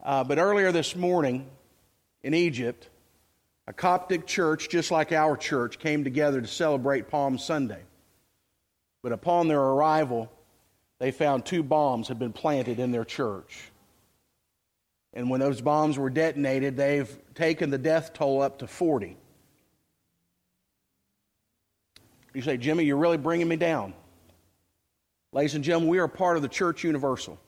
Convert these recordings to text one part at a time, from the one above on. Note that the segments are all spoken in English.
But earlier this morning in Egypt, a Coptic church, just like our church, came together to celebrate Palm Sunday. But upon their arrival, they found 2 bombs had been planted in their church. And when those bombs were detonated, they've taken the death toll up to 40. You say, Jimmy, you're really bringing me down. Ladies and gentlemen, we are part of the Church Universal.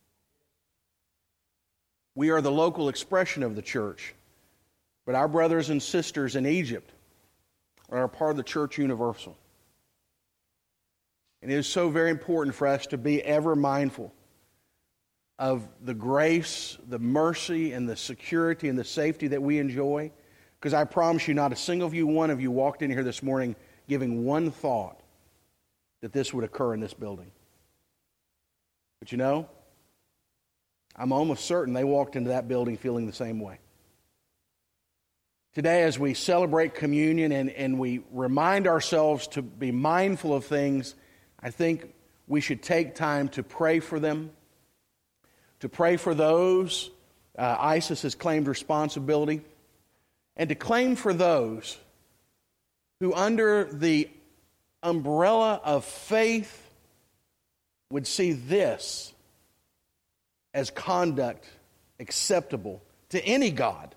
We are the local expression of the church. But our brothers and sisters in Egypt are a part of the Church Universal. And it is so very important for us to be ever mindful of the grace, the mercy, and the security and the safety that we enjoy. Because I promise you, not a single one of you walked in here this morning giving one thought that this would occur in this building. But you know, I'm almost certain they walked into that building feeling the same way. Today, as we celebrate communion and we remind ourselves to be mindful of things, I think we should take time to pray for them, to pray for those ISIS has claimed responsibility, and to claim for those who under the umbrella of faith would see this as conduct acceptable to any God.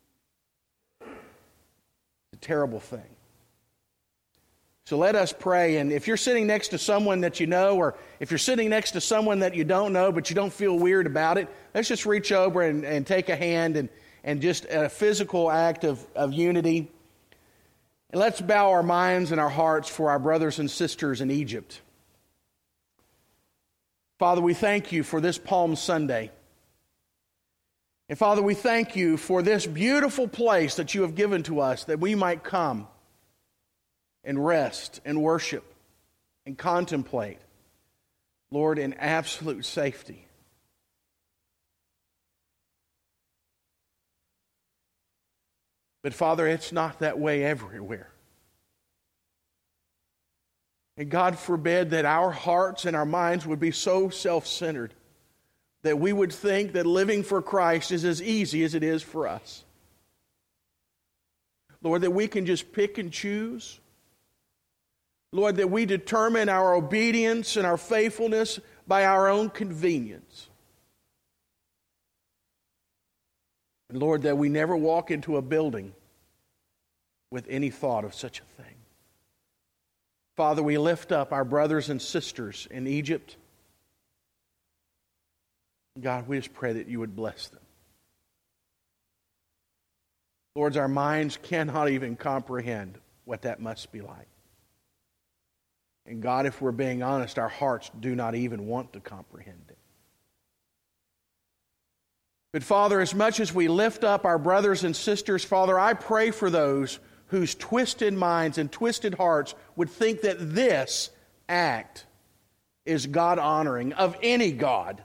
It's a terrible thing. So let us pray, and if you're sitting next to someone that you know, or if you're sitting next to someone that you don't know but you don't feel weird about it, let's just reach over and take a hand and just a physical act of unity. And let's bow our minds and our hearts for our brothers and sisters in Egypt. Father, we thank you for this Palm Sunday. And Father, we thank you for this beautiful place that you have given to us that we might come and rest and worship and contemplate, Lord, in absolute safety. But Father, it's not that way everywhere. And God forbid that our hearts and our minds would be so self-centered that we would think that living for Christ is as easy as it is for us. Lord, that we can just pick and choose. Lord, that we determine our obedience and our faithfulness by our own convenience. And Lord, that we never walk into a building with any thought of such a thing. Father, we lift up our brothers and sisters in Egypt. God, we just pray that you would bless them. Lord, our minds cannot even comprehend what that must be like. And God, if we're being honest, our hearts do not even want to comprehend it. But Father, as much as we lift up our brothers and sisters, Father, I pray for those whose twisted minds and twisted hearts would think that this act is God-honoring of any God.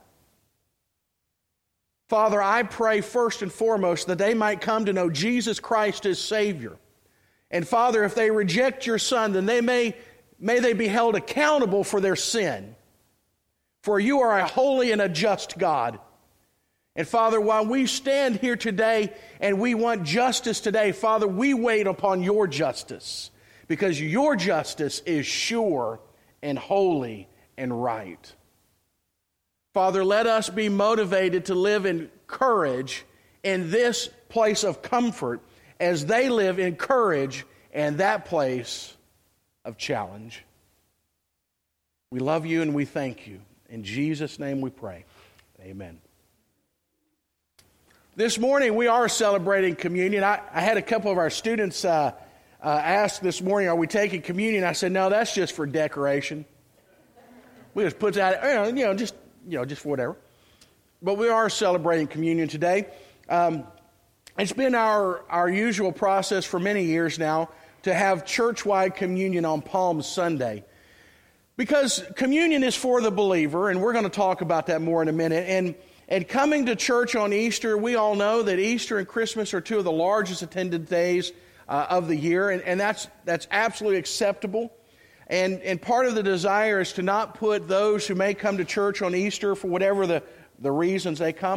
Father, I pray first and foremost that they might come to know Jesus Christ as Savior. And Father, if they reject your Son, then may they be held accountable for their sin. For you are a holy and a just God. And Father, while we stand here today and we want justice today, Father, we wait upon your justice, because your justice is sure and holy and right. Father, let us be motivated to live in courage in this place of comfort as they live in courage in that place of challenge. We love you and we thank you. In Jesus' name we pray. Amen. This morning we are celebrating communion. I had a couple of our students ask this morning, are we taking communion? I said, no, that's just for decoration. We just put that, just for whatever. But we are celebrating communion today. It's been our usual process for many years now to have church-wide communion on Palm Sunday. Because communion is for the believer, and we're going to talk about that more in a minute. And coming to church on Easter, we all know that Easter and Christmas are two of the largest attended days of the year, and that's absolutely acceptable. And part of the desire is to not put those who may come to church on Easter for whatever the reasons they come,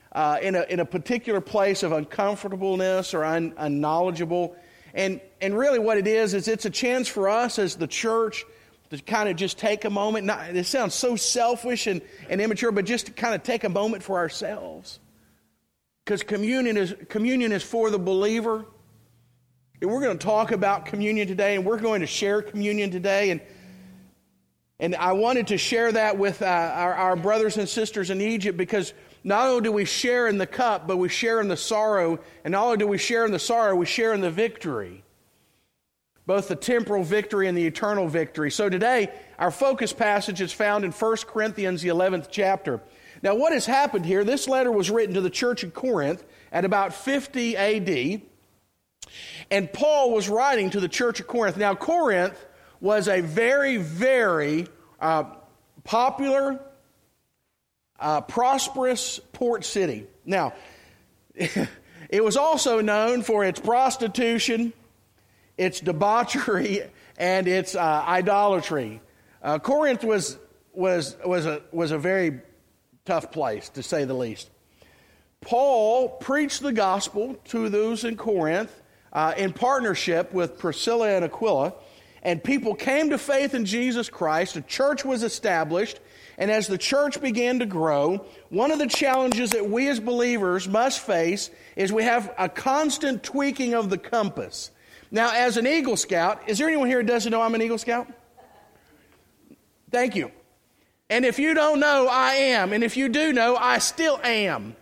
in a particular place of uncomfortableness or unknowledgeable. And really what it is it's a chance for us as the church to kind of just take a moment. It sounds so selfish and immature, but just to kind of take a moment for ourselves. Because communion is for the believer. And we're going to talk about communion today, and we're going to share communion today. And I wanted to share that with our brothers and sisters in Egypt, because not only do we share in the cup, but we share in the sorrow. And not only do we share in the sorrow, we share in the victory. Both the temporal victory and the eternal victory. So today, our focus passage is found in 1 Corinthians, the 11th chapter. Now, what has happened here, this letter was written to the church of Corinth at about 50 A.D., and Paul was writing to the church of Corinth. Now, Corinth was a very, very popular, prosperous port city. Now, it was also known for its prostitution, its debauchery, and its idolatry. Corinth was a very tough place, to say the least. Paul preached the gospel to those in Corinth in partnership with Priscilla and Aquila, and people came to faith in Jesus Christ. A church was established, and as the church began to grow, one of the challenges that we as believers must face is we have a constant tweaking of the compass. Now, as an Eagle Scout, is there anyone here who doesn't know I'm an Eagle Scout? Thank you. And if you don't know, I am. And if you do know, I still am.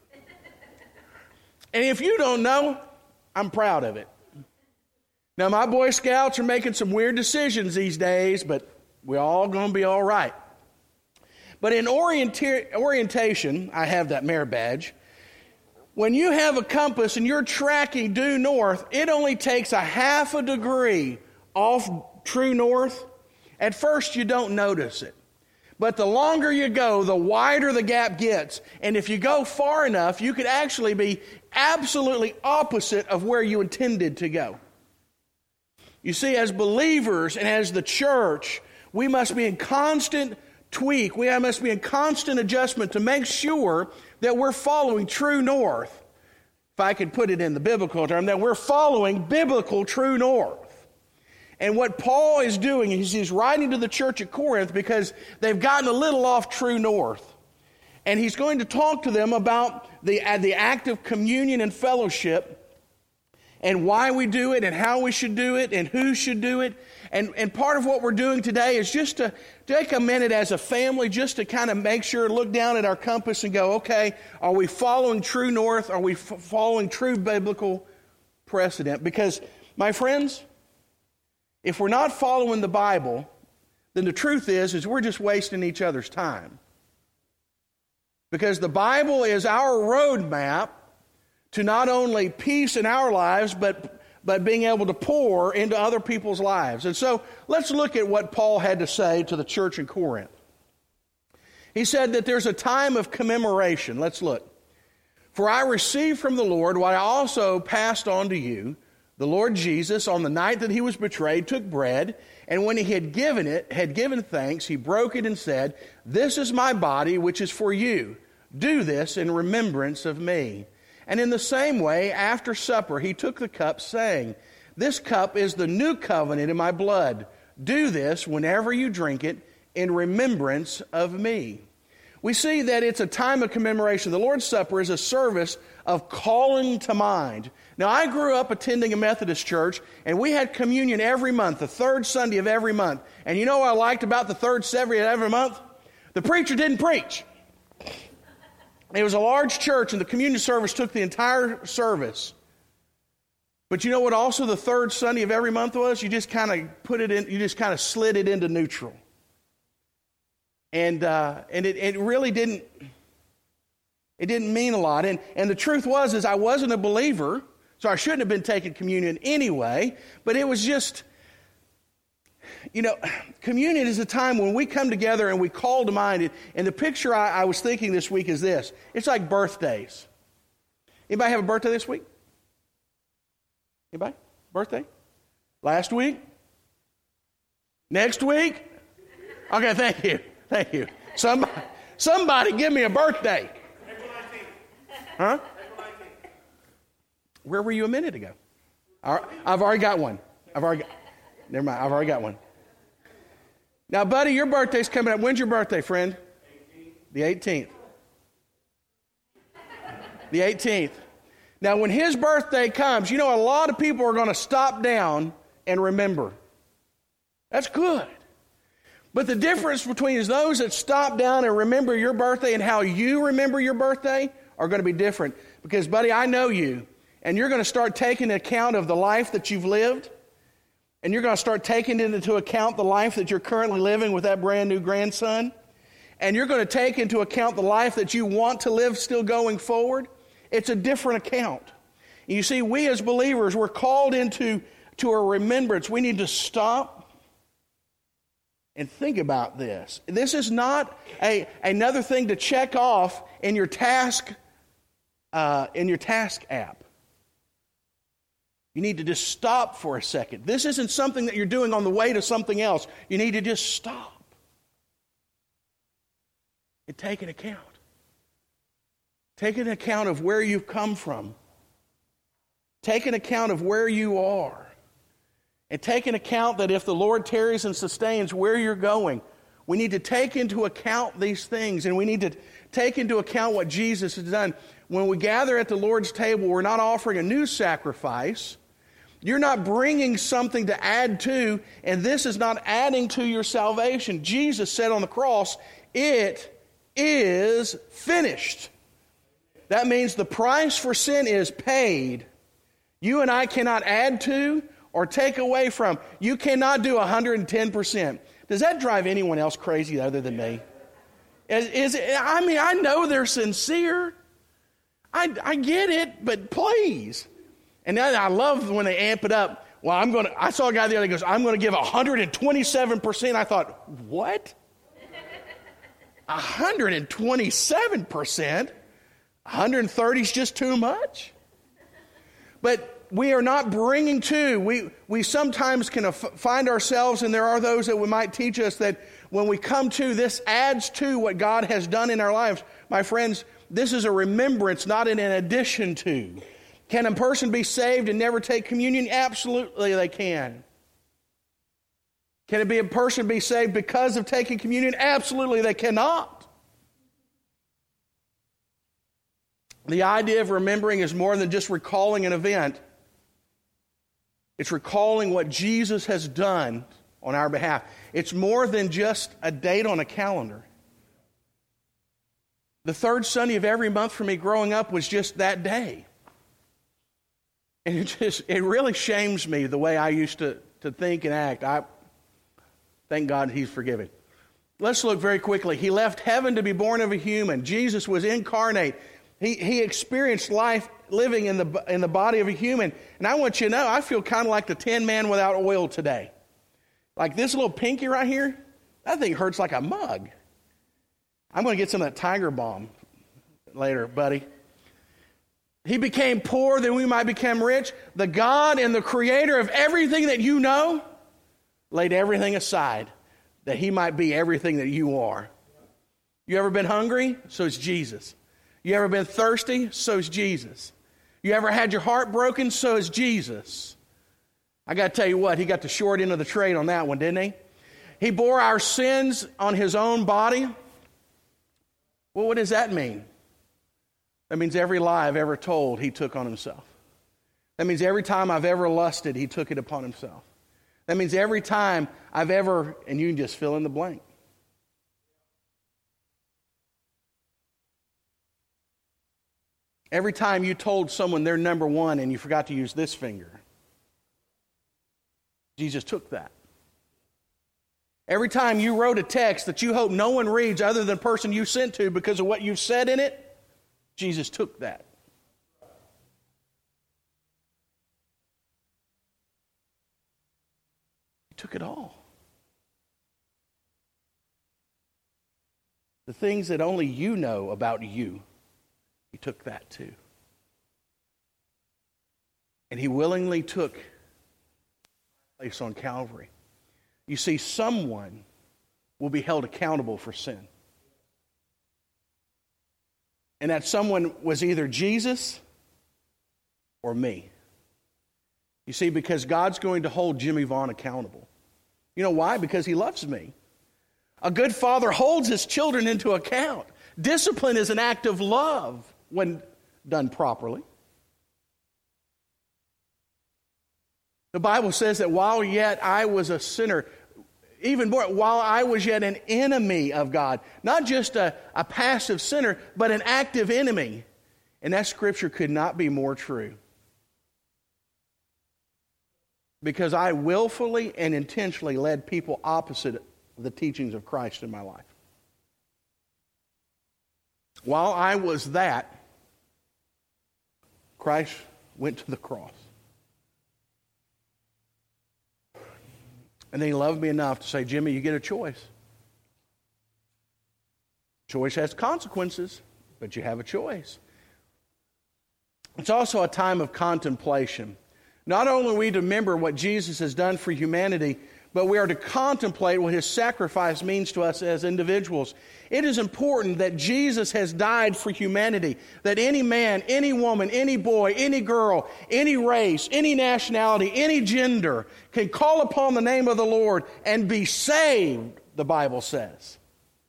And if you don't know, I'm proud of it. Now, my Boy Scouts are making some weird decisions these days, but we're all going to be all right. But in orientation, I have that merit badge. When you have a compass and you're tracking due north, it only takes a half a degree off true north. At first, you don't notice it. But the longer you go, the wider the gap gets. And if you go far enough, you could actually be absolutely opposite of where you intended to go. You see, as believers and as the church, we must be in constant tweak. We must be in constant adjustment to make sure that we're following true north. If I could put it in the biblical term, that we're following biblical true north. And what Paul is doing is he's writing to the church at Corinth because they've gotten a little off true north. And he's going to talk to them about the act of communion and fellowship and why we do it and how we should do it and who should do it. And part of what we're doing today is just to take a minute as a family just to kind of make sure, look down at our compass and go, okay, are we following true north? Are we following true biblical precedent? Because, my friends, if we're not following the Bible, then the truth is we're just wasting each other's time. Because the Bible is our roadmap to not only peace in our lives, but being able to pour into other people's lives. And so let's look at what Paul had to say to the church in Corinth. He said that there's a time of commemoration. Let's look. For I received from the Lord what I also passed on to you. The Lord Jesus, on the night that he was betrayed, took bread, and when he had given thanks, he broke it and said, "This is my body, which is for you. Do this in remembrance of me." And in the same way, after supper, he took the cup, saying, "This cup is the new covenant in my blood. Do this whenever you drink it in remembrance of me." We see that it's a time of commemoration. The Lord's Supper is a service of calling to mind. Now, I grew up attending a Methodist church, and we had communion every month, the third Sunday of every month. And you know what I liked about the third Sunday of every month? The preacher didn't preach. It was a large church, and the communion service took the entire service. But you know what also the third Sunday of every month was? You just kind of slid it into neutral. And it really didn't mean a lot. And the truth was I wasn't a believer, so I shouldn't have been taking communion anyway. But it was just, communion is a time when we come together and we call to mind. And the picture I was thinking this week is this. It's like birthdays. Anybody have a birthday this week? Anybody? Birthday? Last week? Next week? Okay, thank you. Thank you. Somebody give me a birthday. Huh? Where were you a minute ago? I've already got one. Never mind, I've already got one. Now, buddy, your birthday's coming up. When's your birthday, friend? 18th. The 18th. The 18th. Now, when his birthday comes, you know a lot of people are going to stop down and remember. That's good. But the difference between those that stop down and remember your birthday and how you remember your birthday are going to be different. Because, buddy, I know you, and you're going to start taking account of the life that you've lived, and you're going to start taking into account the life that you're currently living with that brand new grandson, and you're going to take into account the life that you want to live still going forward. It's a different account. You see, we as believers, we're called into a remembrance. We need to stop and think about this. This is not another thing to check off in your task app. You need to just stop for a second. This isn't something that you're doing on the way to something else. You need to just stop and take an account. Take an account of where you've come from. Take an account of where you are. And take an account that if the Lord tarries and sustains where you're going, we need to take into account these things, and we need to take into account what Jesus has done. When we gather at the Lord's table, we're not offering a new sacrifice. You're not bringing something to add to, and this is not adding to your salvation. Jesus said on the cross, "It is finished." That means the price for sin is paid. You and I cannot add to or take away from. You cannot do 110%. Does that drive anyone else crazy other than me? I know they're sincere. I get it, but please. And then I love when they amp it up. Well, I saw a guy the other day goes, "I'm going to give 127%. I thought, what? 127%? 130 is just too much? But we are not bringing to. We sometimes can find ourselves, and there are those that might teach us that when we come to, this adds to what God has done in our lives. My friends, this is a remembrance, not an addition to. Can a person be saved and never take communion? Absolutely they can. Can it be a person be saved because of taking communion? Absolutely they cannot. The idea of remembering is more than just recalling an event. It's recalling what Jesus has done on our behalf. It's more than just a date on a calendar. The third Sunday of every month for me growing up was just that day. And it really shames me the way I used to think and act. Thank God He's forgiven. Let's look very quickly. He left heaven to be born of a human. Jesus was incarnate. He experienced life living in the body of a human. And I want you to know, I feel kind of like the Tin Man without oil today. Like this little pinky right here, that thing hurts like a mug. I'm going to get some of that Tiger Balm later, buddy. He became poor that we might become rich. The God and the creator of everything that you know laid everything aside that He might be everything that you are. You ever been hungry? So is Jesus. You ever been thirsty? So is Jesus. You ever had your heart broken? So is Jesus. I got to tell you what, He got the short end of the trade on that one, didn't He? He bore our sins on His own body. Well, what does that mean? That means every lie I've ever told, He took on Himself. That means every time I've ever lusted, He took it upon Himself. That means every time I've ever, and you can just fill in the blank. Every time you told someone they're number one and you forgot to use this finger, Jesus took that. Every time you wrote a text that you hope no one reads other than the person you sent to because of what you said in it, Jesus took that. He took it all. The things that only you know about you, He took that too. And He willingly took place on Calvary. You see, someone will be held accountable for sin. And that someone was either Jesus or me. You see, because God's going to hold Jimmy Vaughn accountable. You know why? Because he loves me. A good father holds his children into account. Discipline is an act of love when done properly. The Bible says that while yet I was a sinner, even more, while I was yet an enemy of God, not just a passive sinner, but an active enemy. And that scripture could not be more true. Because I willfully and intentionally led people opposite the teachings of Christ in my life. While I was that, Christ went to the cross. And then he loved me enough to say, Jimmy, you get a choice. Choice has consequences, but you have a choice. It's also a time of contemplation. Not only are we to remember what Jesus has done for humanity, but we are to contemplate what his sacrifice means to us as individuals. It is important that Jesus has died for humanity, that any man, any woman, any boy, any girl, any race, any nationality, any gender can call upon the name of the Lord and be saved, the Bible says.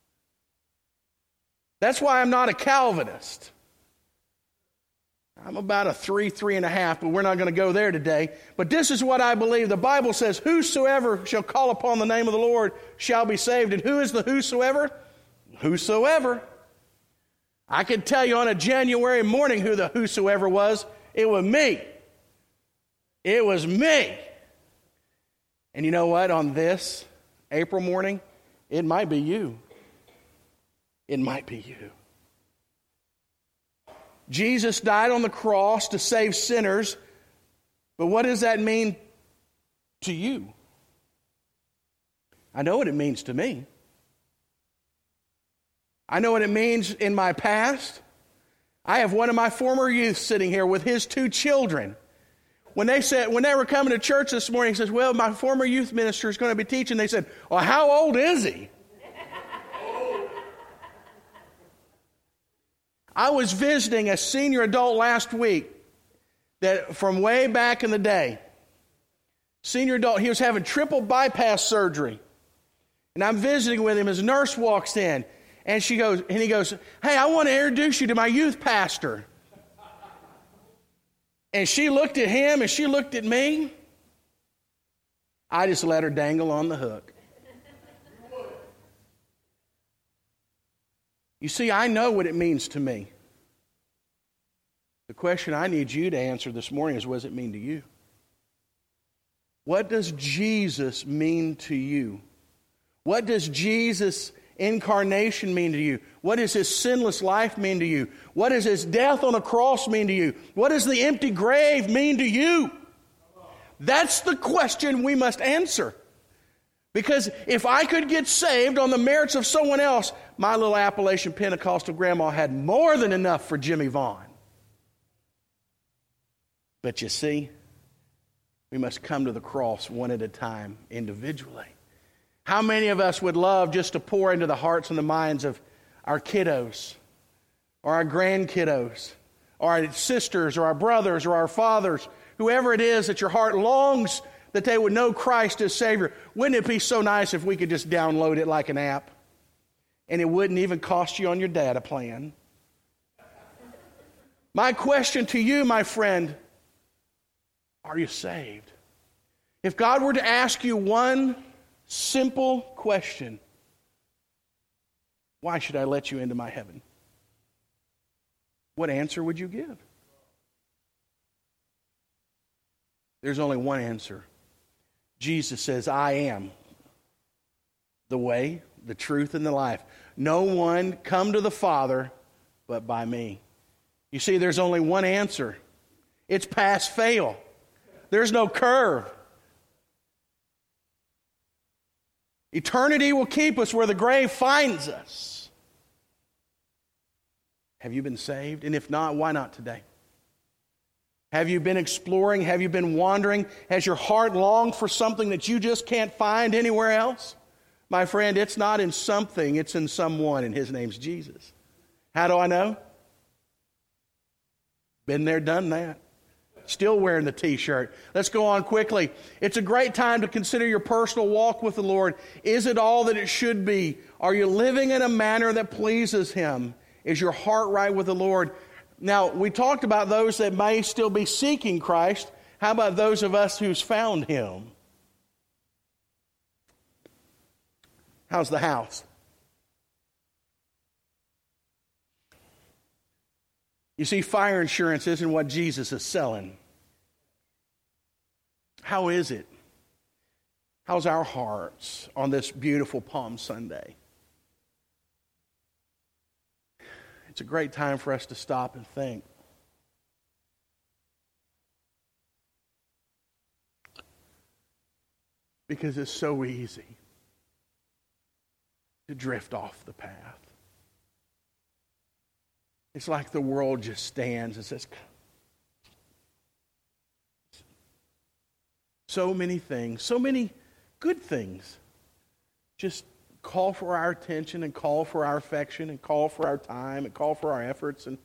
That's why I'm not a Calvinist. I'm about a 3.5, but we're not going to go there today. But this is what I believe. The Bible says, whosoever shall call upon the name of the Lord shall be saved. And who is the whosoever? Whosoever. I could tell you on a January morning who the whosoever was. It was me. It was me. And you know what? On this April morning, it might be you. It might be you. Jesus died on the cross to save sinners, but what does that mean to you? I know what it means to me. I know what it means in my past. I have one of my former youth sitting here with his 2 children. When they were coming to church this morning, he says, well, my former youth minister is going to be teaching. They said, well, how old is he? I was visiting a senior adult last week that from way back in the day. Senior adult, he was having triple bypass surgery. And I'm visiting with him. His nurse walks in and he goes, hey, I want to introduce you to my youth pastor. And she looked at him and she looked at me. I just let her dangle on the hook. You see, I know what it means to me. The question I need you to answer this morning is, what does it mean to you? What does Jesus mean to you? What does Jesus' incarnation mean to you? What does his sinless life mean to you? What does his death on a cross mean to you? What does the empty grave mean to you? That's the question we must answer. Because if I could get saved on the merits of someone else, my little Appalachian Pentecostal grandma had more than enough for Jimmy Vaughn. But you see, we must come to the cross one at a time, individually. How many of us would love just to pour into the hearts and the minds of our kiddos, or our grandkiddos, or our sisters, or our brothers, or our fathers, whoever it is that your heart longs that they would know Christ as Savior? Wouldn't it be so nice if we could just download it like an app? And it wouldn't even cost you on your data plan. My question to you, my friend, are you saved? If God were to ask you one simple question, why should I let you into my heaven? What answer would you give? There's only one answer. Jesus says, I am the way, the truth, and the life. No one come to the Father but by me. You see, there's only one answer. It's pass-fail. There's no curve. Eternity will keep us where the grave finds us. Have you been saved? And if not, why not today? Have you been exploring? Have you been wandering? Has your heart longed for something that you just can't find anywhere else? My friend, it's not in something, it's in someone, and his name's Jesus. How do I know? Been there, done that. Still wearing the t-shirt. Let's go on quickly. It's a great time to consider your personal walk with the Lord. Is it all that it should be? Are you living in a manner that pleases Him? Is your heart right with the Lord? Now, we talked about those that may still be seeking Christ. How about those of us who's found Him? How's the house? You see, fire insurance isn't what Jesus is selling. How is it? How's our hearts on this beautiful Palm Sunday? It's a great time for us to stop and think. Because it's so easy to drift off the path. It's like the world just stands and says, so many things, so many good things just call for our attention and call for our affection and call for our time and call for our efforts. And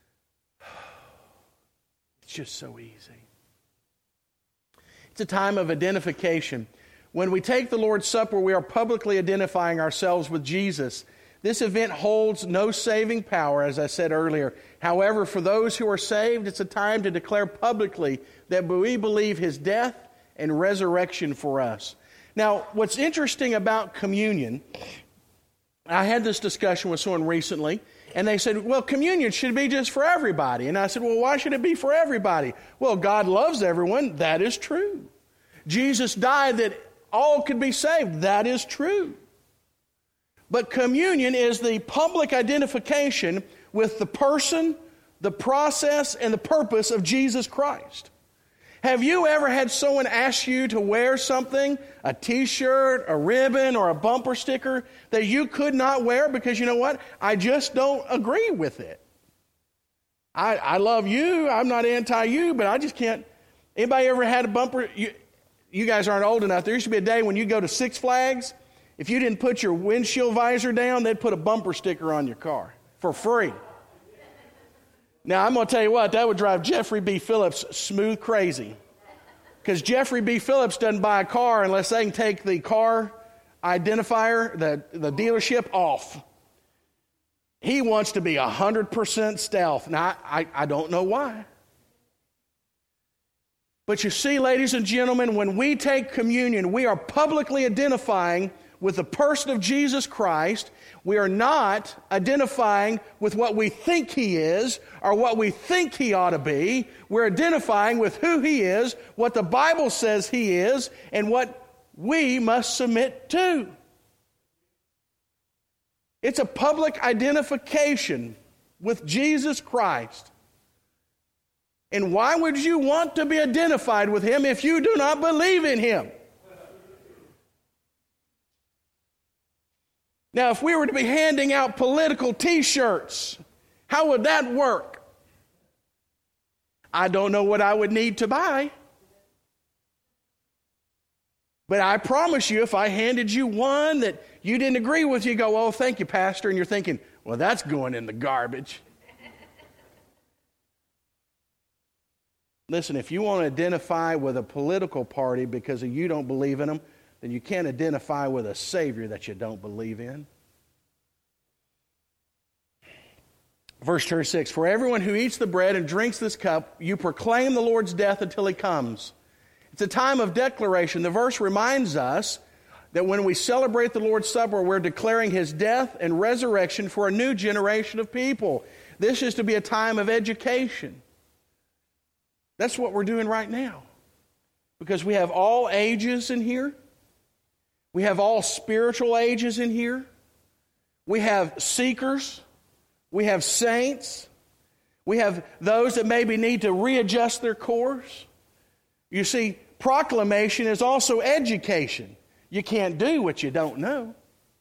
it's just so easy. It's a time of identification. When we take the Lord's Supper, we are publicly identifying ourselves with Jesus. This event holds no saving power, as I said earlier. However, for those who are saved, it's a time to declare publicly that we believe His death and resurrection for us. Now, what's interesting about communion, I had this discussion with someone recently, and they said, well, communion should be just for everybody. And I said, well, why should it be for everybody? Well, God loves everyone. That is true. Jesus died that all could be saved. That is true. But communion is the public identification with the person, the process, and the purpose of Jesus Christ. Have you ever had someone ask you to wear something, a t-shirt, a ribbon, or a bumper sticker that you could not wear because you know what? I just don't agree with it. I love you. I'm not anti-you, but I just can't. Anybody ever had a bumper? You guys aren't old enough. There used to be a day when you go to Six Flags. If you didn't put your windshield visor down, they'd put a bumper sticker on your car for free. Now, I'm going to tell you what, that would drive Jeffrey B. Phillips smooth crazy. Because Jeffrey B. Phillips doesn't buy a car unless they can take the car identifier, the dealership, off. He wants to be 100% stealth. Now, I don't know why. But you see, ladies and gentlemen, when we take communion, we are publicly identifying with the person of Jesus Christ. We are not identifying with what we think He is or what we think He ought to be. We're identifying with who He is, what the Bible says He is, and what we must submit to. It's a public identification with Jesus Christ. And why would you want to be identified with Him if you do not believe in Him? Now, if we were to be handing out political t-shirts, how would that work? I don't know what I would need to buy. But I promise you, if I handed you one that you didn't agree with, you go, oh, thank you, Pastor. And you're thinking, well, that's going in the garbage. Listen, if you want to identify with a political party because you don't believe in them, then you can't identify with a Savior that you don't believe in. Verse 36, for everyone who eats the bread and drinks this cup, you proclaim the Lord's death until He comes. It's a time of declaration. The verse reminds us that when we celebrate the Lord's Supper, we're declaring His death and resurrection for a new generation of people. This is to be a time of education. That's what we're doing right now. Because we have all ages in here. We have all spiritual ages in here. We have seekers. We have saints. We have those that maybe need to readjust their course. You see, proclamation is also education. You can't do what you don't know.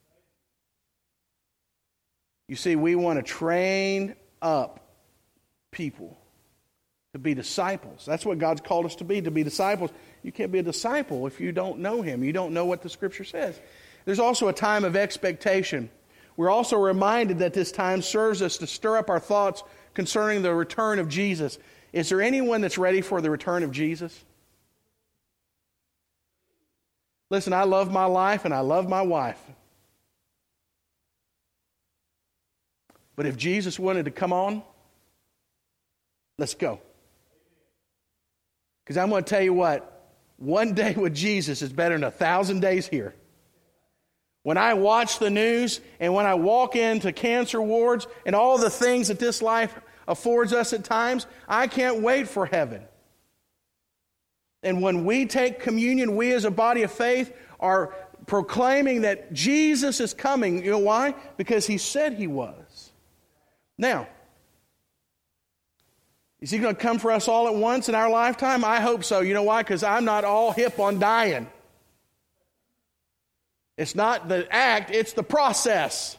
You see, we want to train up people to be disciples. That's what God's called us to be disciples. You can't be a disciple if you don't know Him. You don't know what the Scripture says. There's also a time of expectation. We're also reminded that this time serves us to stir up our thoughts concerning the return of Jesus. Is there anyone that's ready for the return of Jesus? Listen, I love my life and I love my wife. But if Jesus wanted to come on, let's go. Because I'm going to tell you what, one day with Jesus is better than 1,000 days here. When I watch the news and when I walk into cancer wards and all the things that this life affords us at times, I can't wait for heaven. And when we take communion, we as a body of faith are proclaiming that Jesus is coming. You know why? Because He said He was. Now, is He going to come for us all at once in our lifetime? I hope so. You know why? Because I'm not all hip on dying. It's not the act, it's the process.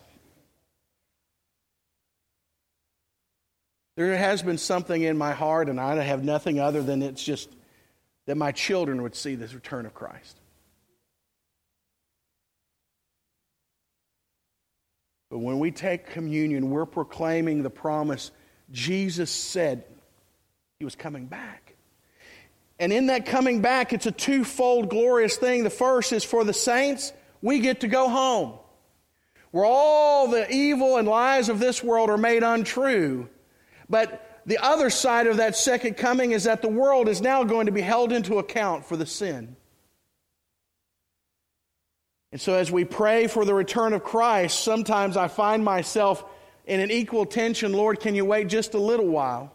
There has been something in my heart, and I have nothing other than it's just that my children would see this return of Christ. But when we take communion, we're proclaiming the promise. Jesus said He was coming back. And in that coming back, it's a twofold glorious thing. The first is for the saints, we get to go home, where all the evil and lies of this world are made untrue. But the other side of that second coming is that the world is now going to be held into account for the sin. And so as we pray for the return of Christ, sometimes I find myself in an equal tension. Lord, can you wait just a little while?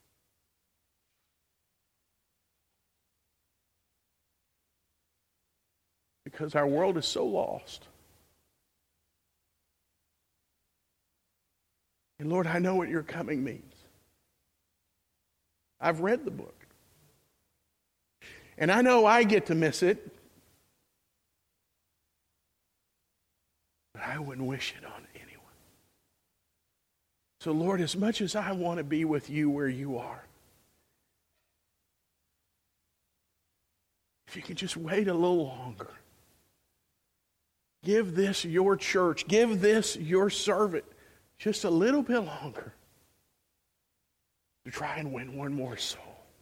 Because our world is so lost. And Lord, I know what your coming means. I've read the book. And I know I get to miss it. But I wouldn't wish it on anyone. So Lord, as much as I want to be with you where you are, if you can just wait a little longer. Give this your church, give this your servant just a little bit longer to try and win one more soul.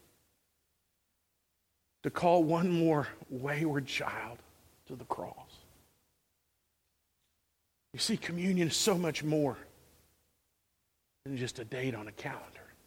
To call one more wayward child to the cross. You see, communion is so much more than just a date on a calendar.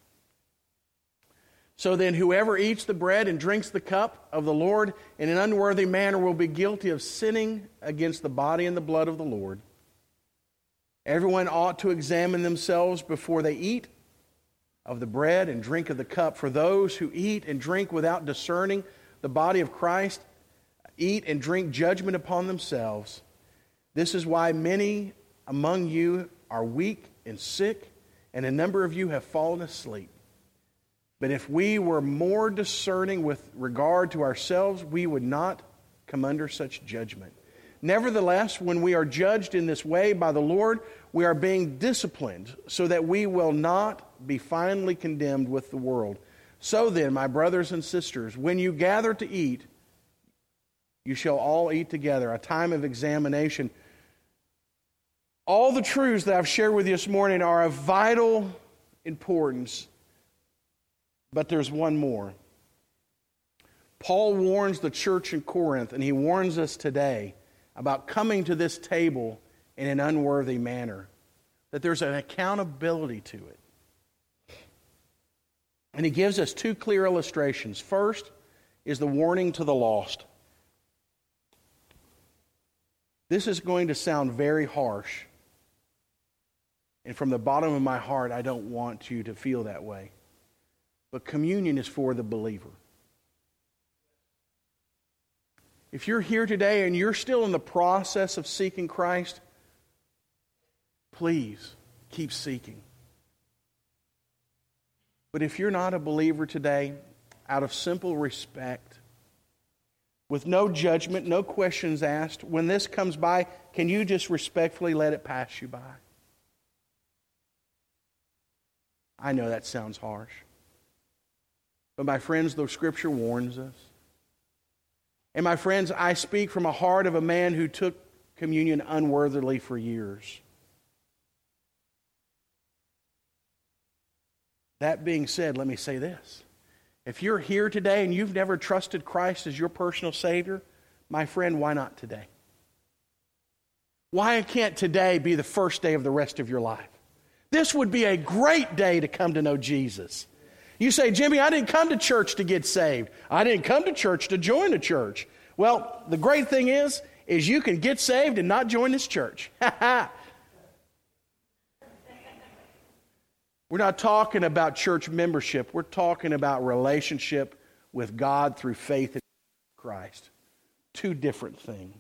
So then, whoever eats the bread and drinks the cup of the Lord in an unworthy manner will be guilty of sinning against the body and the blood of the Lord. Everyone ought to examine themselves before they eat of the bread and drink of the cup. For those who eat and drink without discerning the body of Christ eat and drink judgment upon themselves. This is why many among you are weak and sick, and a number of you have fallen asleep. But if we were more discerning with regard to ourselves, we would not come under such judgment. Nevertheless, when we are judged in this way by the Lord, we are being disciplined so that we will not be finally condemned with the world. So then, my brothers and sisters, when you gather to eat, you shall all eat together, a time of examination. All the truths that I've shared with you this morning are of vital importance. But there's one more. Paul warns the church in Corinth, and he warns us today about coming to this table in an unworthy manner. That there's an accountability to it. And he gives us two clear illustrations. First is the warning to the lost. This is going to sound very harsh. And from the bottom of my heart, I don't want you to feel that way. But communion is for the believer. If you're here today and you're still in the process of seeking Christ, please keep seeking. But if you're not a believer today, out of simple respect, with no judgment, no questions asked, when this comes by, can you just respectfully let it pass you by? I know that sounds harsh. But my friends, the Scripture warns us. And my friends, I speak from a heart of a man who took communion unworthily for years. That being said, let me say this. If you're here today and you've never trusted Christ as your personal Savior, my friend, why not today? Why can't today be the first day of the rest of your life? This would be a great day to come to know Jesus. You say, Jimmy, I didn't come to church to get saved. I didn't come to church to join a church. Well, the great thing is you can get saved and not join this church. We're not talking about church membership. We're talking about relationship with God through faith in Christ. Two different things.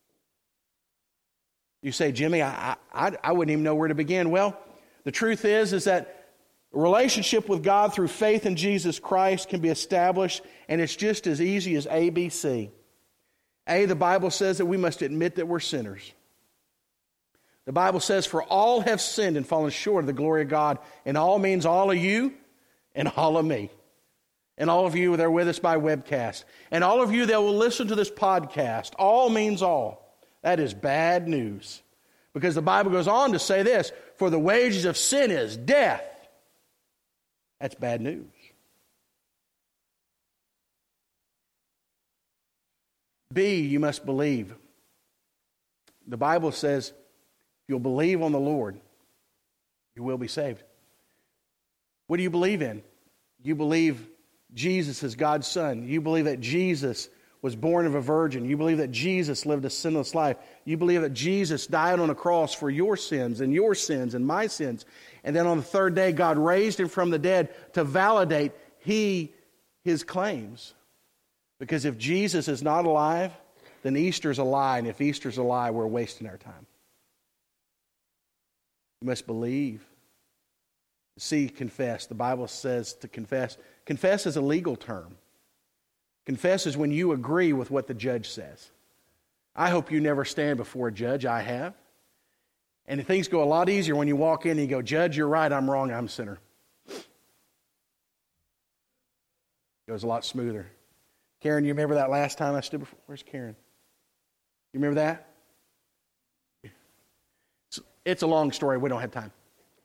You say, Jimmy, I wouldn't even know where to begin. Well, the truth is that a relationship with God through faith in Jesus Christ can be established, and it's just as easy as ABC. A, the Bible says that we must admit that we're sinners. The Bible says, for all have sinned and fallen short of the glory of God. And all means all of you and all of me. And all of you that are with us by webcast. And all of you that will listen to this podcast. All means all. That is bad news. Because the Bible goes on to say this, for the wages of sin is death. That's bad news. B, you must believe. The Bible says, if you'll believe on the Lord, you will be saved. What do you believe in? You believe Jesus is God's Son. You believe that Jesus was born of a virgin. You believe that Jesus lived a sinless life. You believe that Jesus died on a cross for your sins and my sins. And then on the third day, God raised him from the dead to validate his claims. Because if Jesus is not alive, then Easter's a lie. And if Easter's a lie, we're wasting our time. You must believe. See, confess. The Bible says to confess. Confess is a legal term. Confess is when you agree with what the judge says. I hope you never stand before a judge. I have. And things go a lot easier when you walk in and you go, Judge, you're right, I'm wrong, I'm a sinner. It goes a lot smoother. Karen, you remember that last time I stood before? Where's Karen? You remember that? It's a long story. We don't have time.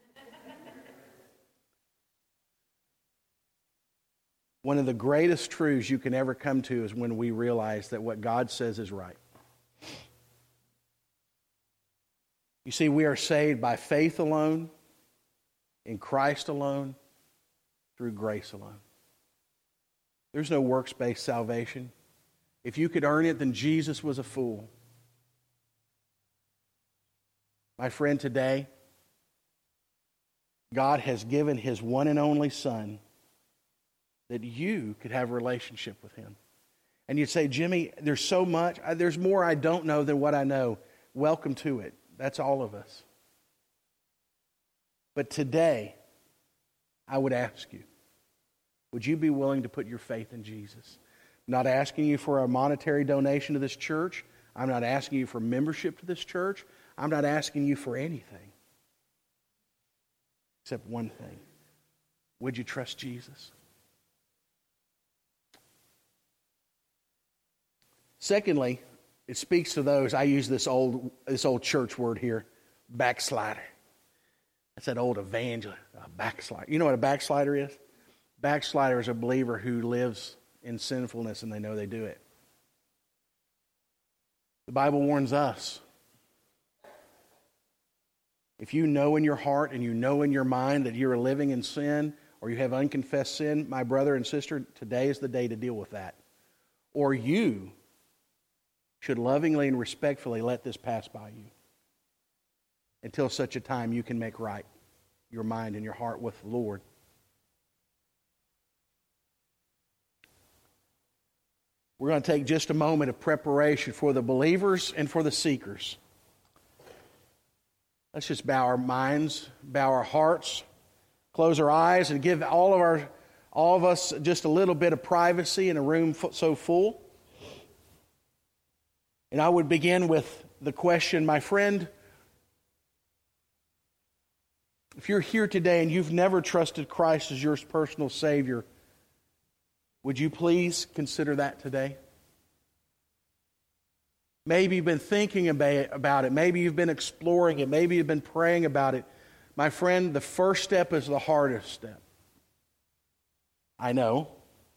One of the greatest truths you can ever come to is when we realize that what God says is right. You see, we are saved by faith alone, in Christ alone, through grace alone. There's no works-based salvation. If you could earn it, then Jesus was a fool. My friend, today, God has given His one and only Son that you could have a relationship with Him. And you'd say, Jimmy, there's so much. There's more I don't know than what I know. Welcome to it. That's all of us. But today, I would ask you, would you be willing to put your faith in Jesus? I'm not asking you for a monetary donation to this church. I'm not asking you for membership to this church. I'm not asking you for anything. Except one thing. Would you trust Jesus? Secondly, it speaks to those, I use this old church word here, backslider. That's that old evangelist, a backslider. You know what a backslider is? Backslider is a believer who lives in sinfulness and they know they do it. The Bible warns us. If you know in your heart and you know in your mind that you are living in sin or you have unconfessed sin, my brother and sister, today is the day to deal with that. Or you should lovingly and respectfully let this pass by you until such a time you can make right your mind and your heart with the Lord. We're going to take just a moment of preparation for the believers and for the seekers. Let's just bow our minds, bow our hearts, close our eyes, and give all of us just a little bit of privacy in a room so full. And I would begin with the question, my friend, if you're here today and you've never trusted Christ as your personal Savior, would you please consider that today? Maybe you've been thinking about it. Maybe you've been exploring it. Maybe you've been praying about it. My friend, the first step is the hardest step. I know.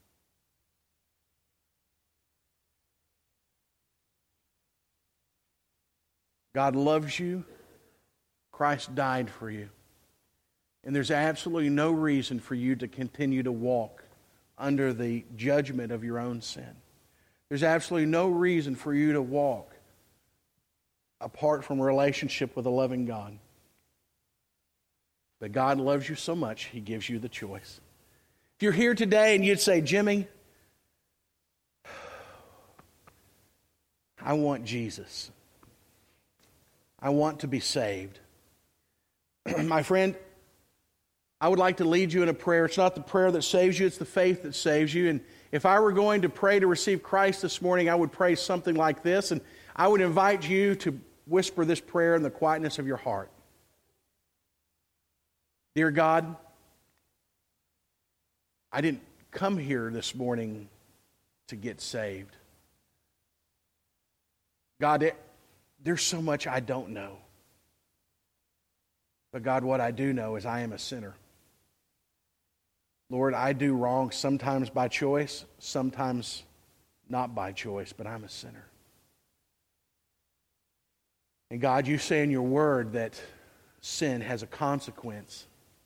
God loves you. Christ died for you. And there's absolutely no reason for you to continue to walk under the judgment of your own sin. There's absolutely no reason for you to walk apart from a relationship with a loving God. But God loves you so much, He gives you the choice. If you're here today and you'd say, Jimmy, I want Jesus. I want to be saved. My friend, I would like to lead you in a prayer. It's not the prayer that saves you, it's the faith that saves you. And if I were going to pray to receive Christ this morning, I would pray something like this. And I would invite you to whisper this prayer in the quietness of your heart. Dear God, I didn't come here this morning to get saved. God, there's so much I don't know. But God, what I do know is I am a sinner. Lord, I do wrong sometimes by choice, sometimes not by choice, but I'm a sinner. And God, you say in your word that sin has a consequence.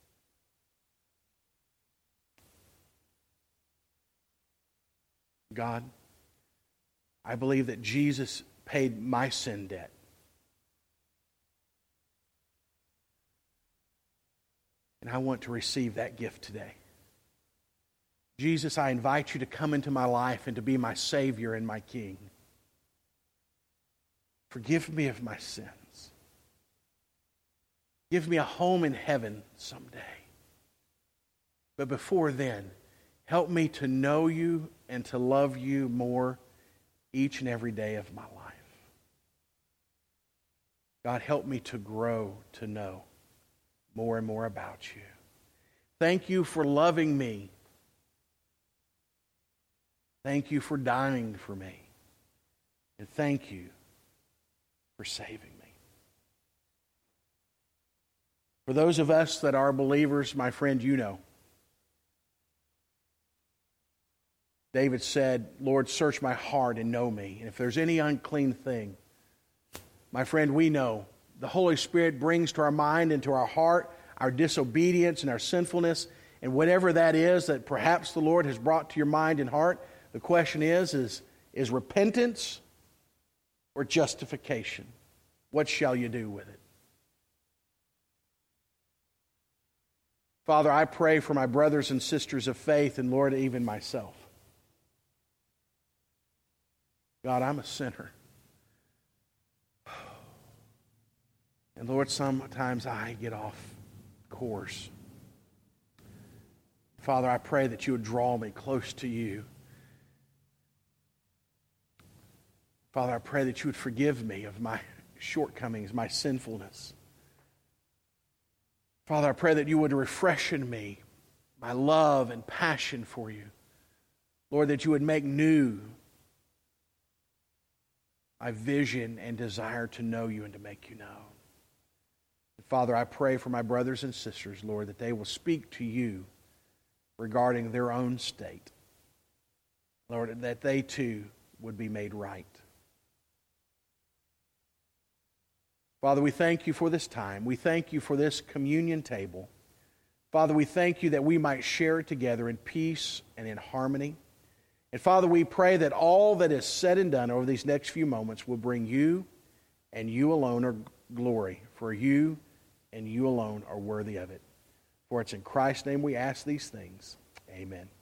God, I believe that Jesus paid my sin debt. And I want to receive that gift today. Jesus, I invite you to come into my life and to be my Savior and my King. Forgive me of my sins. Give me a home in heaven someday. But before then, help me to know you and to love you more each and every day of my life. God, help me to grow to know more and more about you. Thank you for loving me. Thank you for dying for me. And thank you for saving me. For those of us that are believers, my friend, you know. David said, Lord, search my heart and know me. And if there's any unclean thing, my friend, we know the Holy Spirit brings to our mind and to our heart our disobedience and our sinfulness. And whatever that is that perhaps the Lord has brought to your mind and heart, the question is repentance or justification? What shall you do with it? Father, I pray for my brothers and sisters of faith, and Lord, even myself. God, I'm a sinner. And Lord, sometimes I get off course. Father, I pray that you would draw me close to you. Father, I pray that you would forgive me of my shortcomings, my sinfulness. Father, I pray that you would refresh in me my love and passion for you. Lord, that you would make new my vision and desire to know you and to make you known. Father, I pray for my brothers and sisters, Lord, that they will speak to you regarding their own state. Lord, that they too would be made right. Father, we thank you for this time. We thank you for this communion table. Father, we thank you that we might share it together in peace and in harmony. And Father, we pray that all that is said and done over these next few moments will bring you and you alone are glory. For you and you alone are worthy of it. For it's in Christ's name we ask these things. Amen.